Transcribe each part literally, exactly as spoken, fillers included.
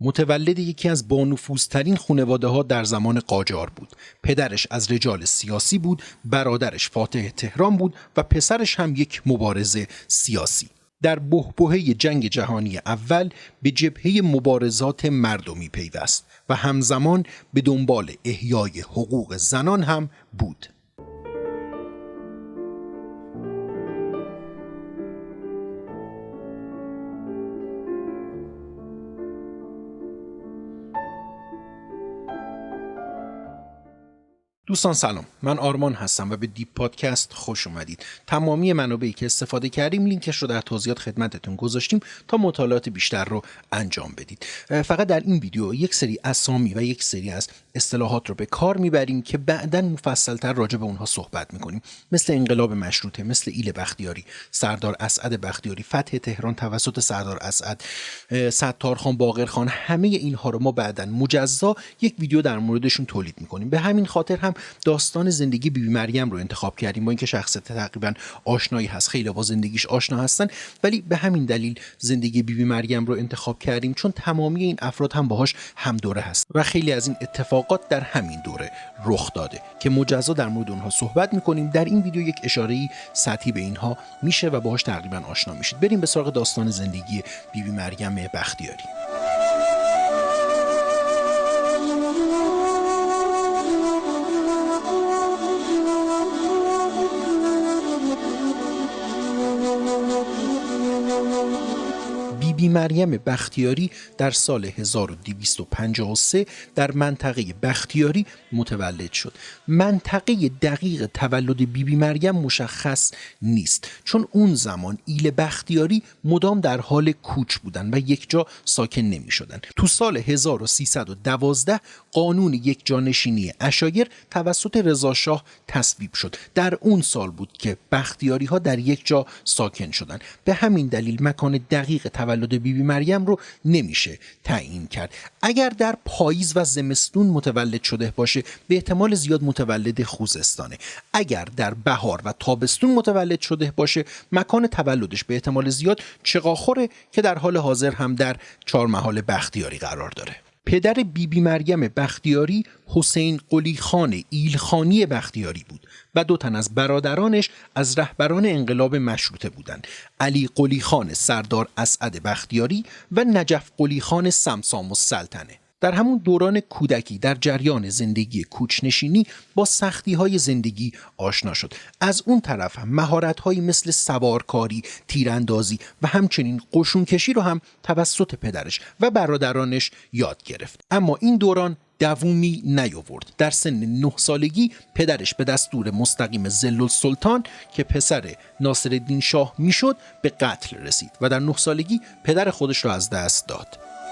متولد یکی از بانفوذترین خانواده‌ها در زمان قاجار بود. پدرش از رجال سیاسی بود، برادرش فاتح تهران بود و پسرش هم یک مبارز سیاسی. در بحبوحه جنگ جهانی اول به جبهه مبارزات مردمی پیوست و همزمان به دنبال احیای حقوق زنان هم بود. دوستان سلام، من آرمان هستم و به دیپ پادکست خوش اومدید. تمامی منابعی که استفاده کردیم لینکش رو در توضیحات خدمتتون گذاشتیم تا مطالعات بیشتر رو انجام بدید. فقط در این ویدیو یک سری اسامی و یک سری از اصطلاحات رو به کار میبریم که بعداً مفصل‌تر راجع به اونها صحبت میکنیم، مثل انقلاب مشروطه، مثل ایل بختیاری، سردار اسعد بختیاری، فتح تهران توسط سردار اسعد، ستارخان، باقرخان. همه اینها رو ما بعداً مجزا یک ویدیو در موردشون تولید میکنیم. به همین خاطر هم داستان زندگی بیبی مریم رو انتخاب کردیم، با اینکه شخصیت تقریبا آشنایی هست، خیلی با زندگیش آشنا هستن، ولی به همین دلیل زندگی بیبی مریم رو انتخاب کردیم چون تمامی این افراد هم باهاش هم دوره هست و خیلی از این اتفاقات در همین دوره رخ داده که مجزا در مورد اونها صحبت میکنیم. در این ویدیو یک اشاره‌ای سطحی به اینها میشه و باهاش تقریبا آشنا میشید. بریم به سراغ داستان زندگی بیبی مریم بختیاری. بیبی مریم بختیاری در سال هزار و دویست و پنجاه و سه در منطقه بختیاری متولد شد. منطقه دقیق تولد بیبی مریم مشخص نیست چون اون زمان ایل بختیاری مدام در حال کوچ بودن و یک جا ساکن نمی شدن. تو سال هزار و سیصد و دوازده قانون یک جانشینی عشایر توسط رضا شاه تصویب شد. در اون سال بود که بختیاری ها در یک جا ساکن شدن. به همین دلیل مکان دقیق تولد بیبی مریم رو نمیشه تعیین کرد. اگر در پاییز و زمستون متولد شده باشه به احتمال زیاد متولد خوزستانه. اگر در بهار و تابستون متولد شده باشه مکان تولدش به احتمال زیاد چغاخوره که در حال حاضر هم در چهارمحال بختیاری قرار داره. پدر بیبی مریم بختیاری حسین قلی خان ایلخانی بختیاری بود و دو تن از برادرانش از رهبران انقلاب مشروطه بودند، علی قلی خان سردار اسعد بختیاری و نجف قلی خان سمسام السلطنه. در همون دوران کودکی در جریان زندگی کوچنشینی با سختی‌های زندگی آشنا شد. از اون طرف هم مهارت‌هایی مثل سوارکاری، تیراندازی و همچنین قشونکشی رو هم توسط پدرش و برادرانش یاد گرفت. اما این دوران دوومی نیاورد. در سن نه سالگی پدرش به دستور مستقیم ضلالسلطان که پسر ناصرالدین شاه میشد به قتل رسید و در نه سالگی پدر خودش را از دست داد.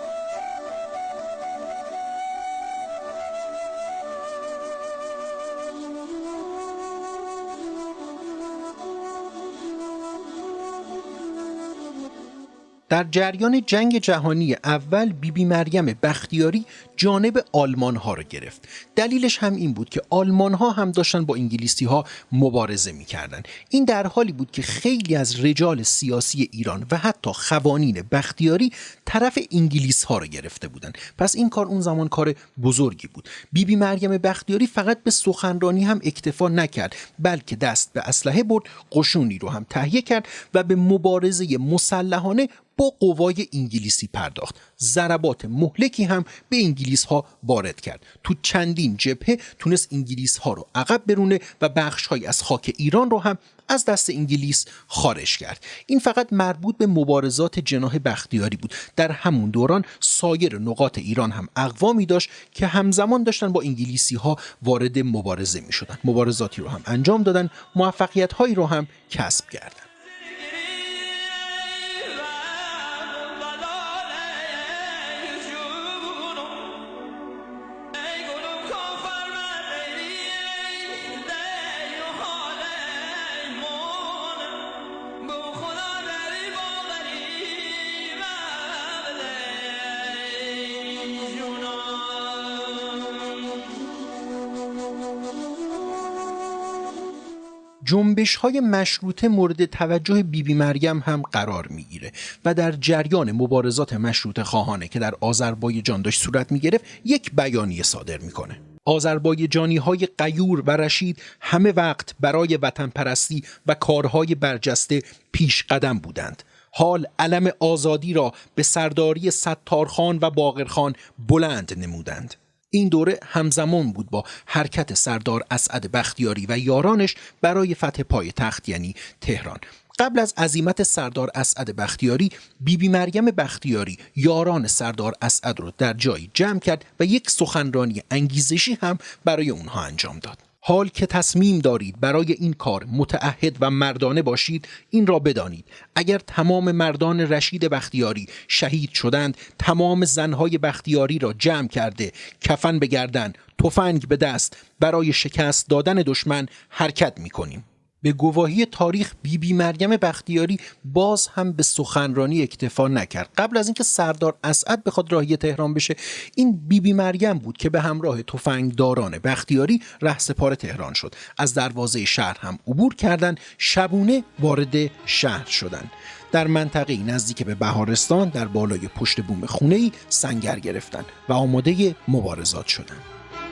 در جریان جنگ جهانی اول بیبی مریم بختیاری جانب آلمان ها را گرفت. دلیلش هم این بود که آلمان ها هم داشتن با انگلیسی ها مبارزه می کردن. این در حالی بود که خیلی از رجال سیاسی ایران و حتی خوانین بختیاری طرف انگلیس ها را گرفته بودن. پس این کار اون زمان کار بزرگی بود. بیبی مریم بختیاری فقط به سخنرانی هم اکتفا نکرد، بلکه دست به اسلحه برد، قشونی رو هم تهیه کرد و به مبارزه مسلحانه با قوای انگلیسی پرداخت. ضربات مهلکی هم به انگلیس ها وارد کرد. تو چندین جبهه تونست انگلیس ها رو عقب برونه و بخش های از خاک ایران رو هم از دست انگلیس خارج کرد. این فقط مربوط به مبارزات جناح بختیاری بود. در همون دوران سایر نقاط ایران هم اقوامی داشت که همزمان داشتن با انگلیسی ها وارد مبارزه می شدن. مبارزاتی رو هم انجام دادن، موفقیت هایی رو هم کسب کردن. جنبش‌های مشروطه مورد توجه بیبی بی مریم هم قرار میگیره و در جریان مبارزات مشروطه خواهانه که در آذربایجان داشت صورت میگرفت یک بیانیه صادر میکنه. آذربایجانی‌های غیور و رشید همه وقت برای وطن پرستی و کارهای برجسته پیش قدم بودند. حال علم آزادی را به سرداری ستارخان و باقرخان بلند نمودند. این دوره همزمان بود با حرکت سردار اسعد بختیاری و یارانش برای فتح پایتخت یعنی تهران. قبل از عزیمت سردار اسعد بختیاری، بیبی بی مریم بختیاری یاران سردار اسعد رو در جایی جمع کرد و یک سخنرانی انگیزشی هم برای اونها انجام داد. حال که تصمیم دارید برای این کار متعهد و مردانه باشید، این را بدانید اگر تمام مردان رشید بختیاری شهید شدند، تمام زنهای بختیاری را جمع کرده کفن به گردن، تفنگ به دست برای شکست دادن دشمن حرکت می‌کنیم. به گواهی تاریخ بیبی بی مریم بختیاری باز هم به سخنرانی اکتفا نکرد. قبل از اینکه سردار اسعد بخواد راهی تهران بشه، این بیبی بی مریم بود که به همراه تفنگداران بختیاری رهسپار تهران شد. از دروازه شهر هم عبور کردند، شبونه وارد شهر شدند. در منطقه نزدیک به بهارستان در بالای پشت بوم خونه‌ای سنگر گرفتند و آماده مبارزات شدند.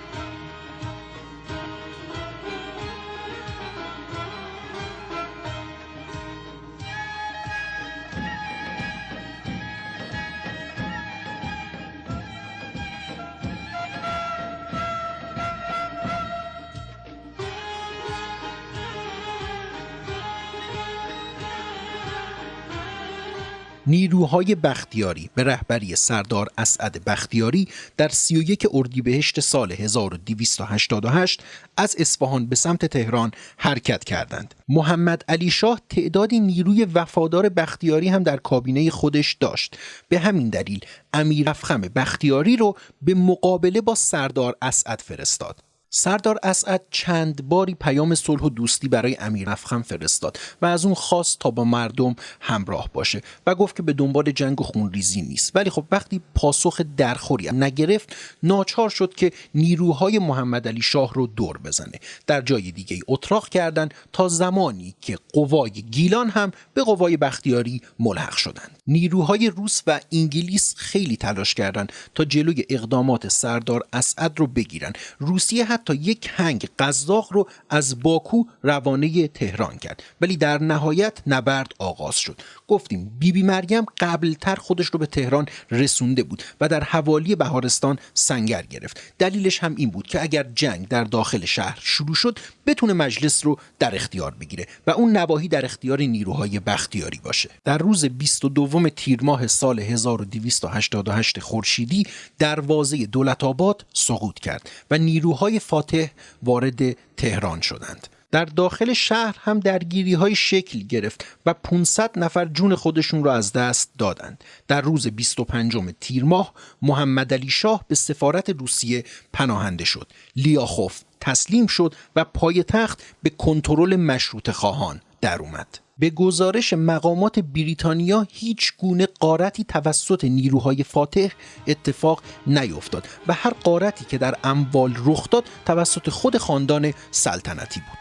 نیروهای بختیاری به رهبری سردار اسعد بختیاری در سی و یک اردیبهشت سال هزار و دویست و هشتاد و هشت از اصفهان به سمت تهران حرکت کردند. محمد علی شاه تعدادی نیروی وفادار بختیاری هم در کابینه خودش داشت. به همین دلیل امیر افخم بختیاری رو به مقابله با سردار اسعد فرستاد. سردار اسعد چند باری پیام صلح و دوستی برای امیر افخم فرستاد و از اون خواست تا با مردم همراه باشه و گفت که به دنبال جنگ و خونریزی نیست. ولی خب وقتی پاسخ درخوری نگرفت، ناچار شد که نیروهای محمد علی شاه رو دور بزنه. در جای دیگه ای اتراق کردند تا زمانی که قوای گیلان هم به قوای بختیاری ملحق شدند. نیروهای روس و انگلیس خیلی تلاش کردند تا جلوی اقدامات سردار اسعد رو بگیرن. روسیه حتی یک هنگ قزاق رو از باکو روانه تهران کرد، ولی در نهایت نبرد آغاز شد. گفتیم بیبی بی مریم قبلتر خودش رو به تهران رسونده بود و در حوالی بهارستان سنگر گرفت. دلیلش هم این بود که اگر جنگ در داخل شهر شروع شد، بتونه مجلس رو در اختیار بگیره و اون نواحی در اختیار نیروهای بختیاری باشه. در روز بیست و دوم تیر ماه سال هزار و دویست و هشتاد و هشت خورشیدی دروازه دولت‌آباد سقوط کرد و نیروهای فاتح وارد تهران شدند. در داخل شهر هم درگیری‌های شکل گرفت و پانصد نفر جون خودشون را از دست دادند. در روز بیست و پنجم تیر ماه محمد علی شاه به سفارت روسیه پناهنده شد. لیاخوف تسلیم شد و پایتخت به کنترل مشروطه خواهان در اومد. به گزارش مقامات بریتانیا هیچ گونه غارتی توسط نیروهای فاتح اتفاق نیفتاد و هر غارتی که در اموال رخ داد توسط خود خاندان سلطنتی بود.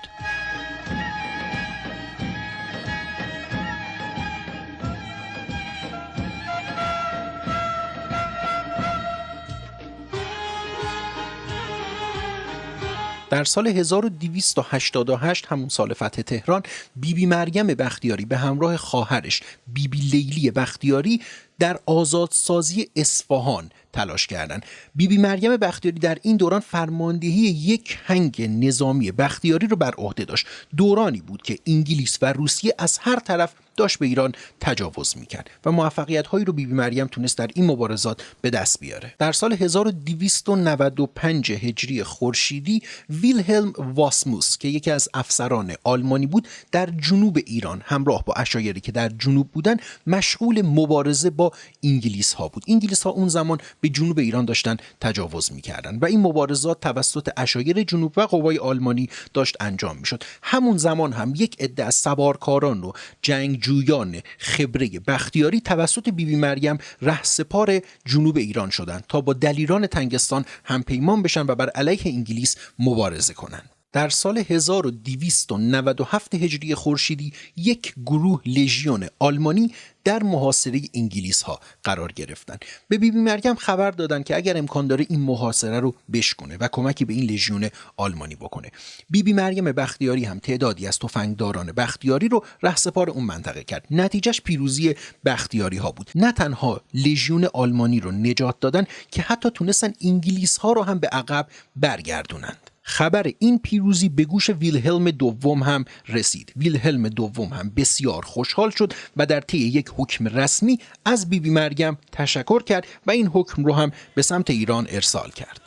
در سال هزار و دویست و هشتاد و هشت، همون سال فتح تهران، بیبی بی مریم بختیاری به همراه خواهرش بیبی بی لیلی بختیاری در آزادسازی اصفهان تلاش کردند. بیبی بی مریم بختیاری در این دوران فرماندهی یک هنگ نظامی بختیاری رو بر عهده داشت. دورانی بود که انگلیس و روسیه از هر طرف داشت به ایران تجاوز میکرد و موفقیت‌هایی رو بیبی بی مریم تونست در این مبارزات به دست بیاره. در سال هزار و دویست و نود و پنج هجری خورشیدی ویلهلم واسموس که یکی از افسران آلمانی بود، در جنوب ایران همراه با عشایری که در جنوب بودن مشغول مبارزه با انگلیس ها بود. انگلیس ها اون زمان به جنوب ایران داشتن تجاوز میکردن و این مبارزات توسط عشایر جنوب و قوای آلمانی داشت انجام میشد. همون زمان هم یک عده از سوارکاران و جنگجویان خبره بختیاری توسط بیبی بی مریم رهسپار جنوب ایران شدند تا با دلیران تنگستان هم پیمان بشن و بر علیه انگلیس مبارزه کنند. در سال هزار و دویست و نود و هفت هجری خورشیدی یک گروه لژیون آلمانی در محاصره انگلیس ها قرار گرفتن. به بیبی مریم خبر دادن که اگر امکان داره این محاصره رو بشکنه و کمکی به این لژیون آلمانی بکنه. بیبی مریم بختیاری هم تعدادی از تفنگداران بختیاری رو رهسپار اون منطقه کرد. نتیجهش پیروزی بختیاری ها بود. نه تنها لژیون آلمانی رو نجات دادن که حتی تونستن انگلیس ها رو هم به عقب برگردونند. خبر این پیروزی به گوش ویلهلم دوم هم رسید. ویلهلم دوم هم بسیار خوشحال شد و در طی یک حکم رسمی از بیبی مریم تشکر کرد و این حکم رو هم به سمت ایران ارسال کرد.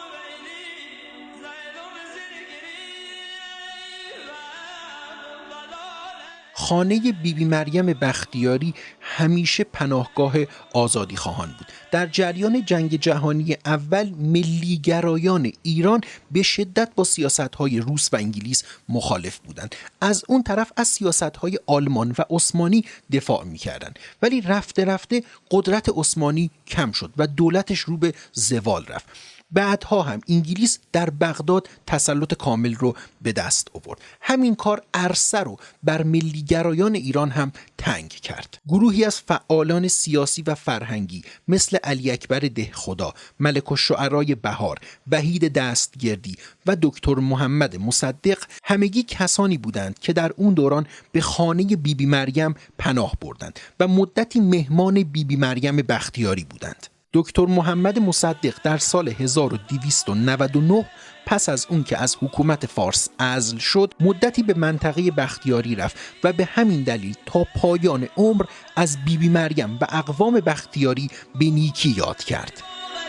خانه بیبی بی مریم بختیاری همیشه پناهگاه آزادی خواهان بود. در جریان جنگ جهانی اول ملیگرایان ایران به شدت با سیاست‌های روس و انگلیس مخالف بودند. از اون طرف از سیاست‌های آلمان و عثمانی دفاع می‌کردند. ولی رفته رفته قدرت عثمانی کم شد و دولتش رو به زوال رفت. بعدها هم انگلیس در بغداد تسلط کامل رو به دست آورد. همین کار عرصه رو بر ملیگرایان ایران هم تنگ کرد. گروهی از فعالان سیاسی و فرهنگی مثل علی اکبر دهخدا، ملک الشعرای بهار، وحید دستگردی و دکتر محمد مصدق همگی کسانی بودند که در اون دوران به خانه بیبی بی مریم پناه بردند و مدتی مهمان بیبی بی مریم بختیاری بودند. دکتر محمد مصدق در سال هزار و دویست و نود و نه پس از اون که از حکومت فارس عزل شد مدتی به منطقه بختیاری رفت و به همین دلیل تا پایان عمر از بیبی بی مریم و اقوام بختیاری به نیکی یاد کرد.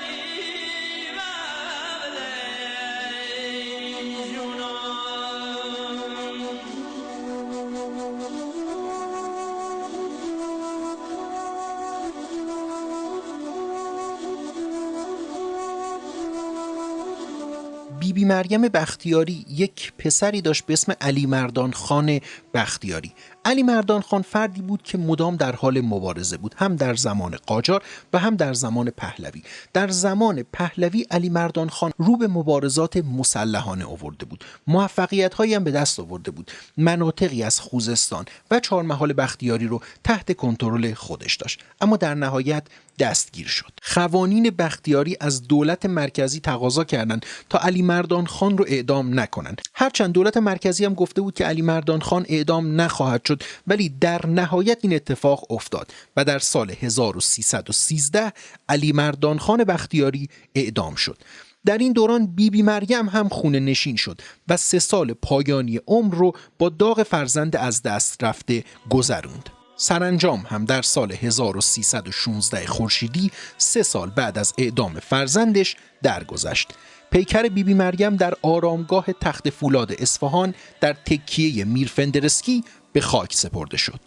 بیبی مریم بختیاری یک پسری داشت به اسم علی مردان خان بختیاری. علی مردان خان فردی بود که مدام در حال مبارزه بود، هم در زمان قاجار و هم در زمان پهلوی. در زمان پهلوی علی مردان خان رو به مبارزات مسلحانه آورده بود، موفقیت هایی هم به دست آورده بود، مناطقی از خوزستان و چهارمحال بختیاری رو تحت کنترل خودش داشت، اما در نهایت دستگیر شد. خوانین بختیاری از دولت مرکزی تقاضا کردند تا علی مردان خان رو اعدام نکنند. هرچند دولت مرکزی هم گفته بود که علی مردان خان اعدام نخواهد شد، ولی در نهایت این اتفاق افتاد و در سال هزار و سیصد و سیزده علی مردان خان بختیاری اعدام شد. در این دوران بیبی بی مریم هم خونه نشین شد و سه سال پایانی عمر رو با داغ فرزند از دست رفته گذروند. سرانجام هم در سال هزار و سیصد و شانزده خورشیدی سه سال بعد از اعدام فرزندش درگذشت. پیکر بیبی بی مریم در آرامگاه تخت فولاد اصفهان در تکیه میر فندرسکی به خاک سپرده شد.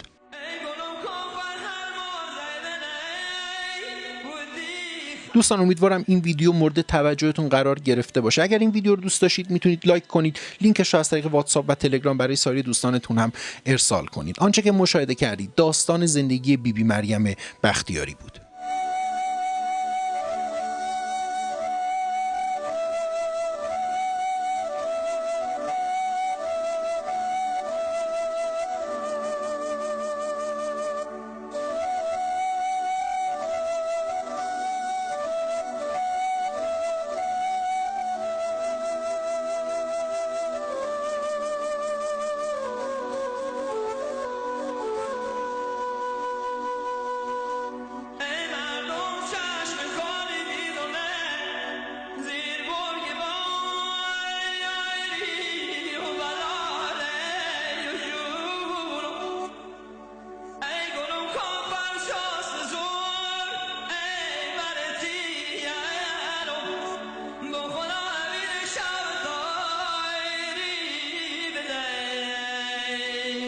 دوستان امیدوارم این ویدیو مورد توجهتون قرار گرفته باشه. اگر این ویدیو رو دوست داشتید میتونید لایک کنید، لینکش رو از طریق واتساپ و تلگرام برای سایر دوستانتون هم ارسال کنید. آنچه که مشاهده کردید داستان زندگی بیبی بی مریم بختیاری بود.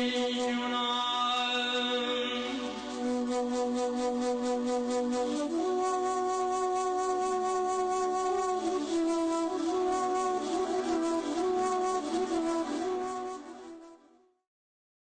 Thank you.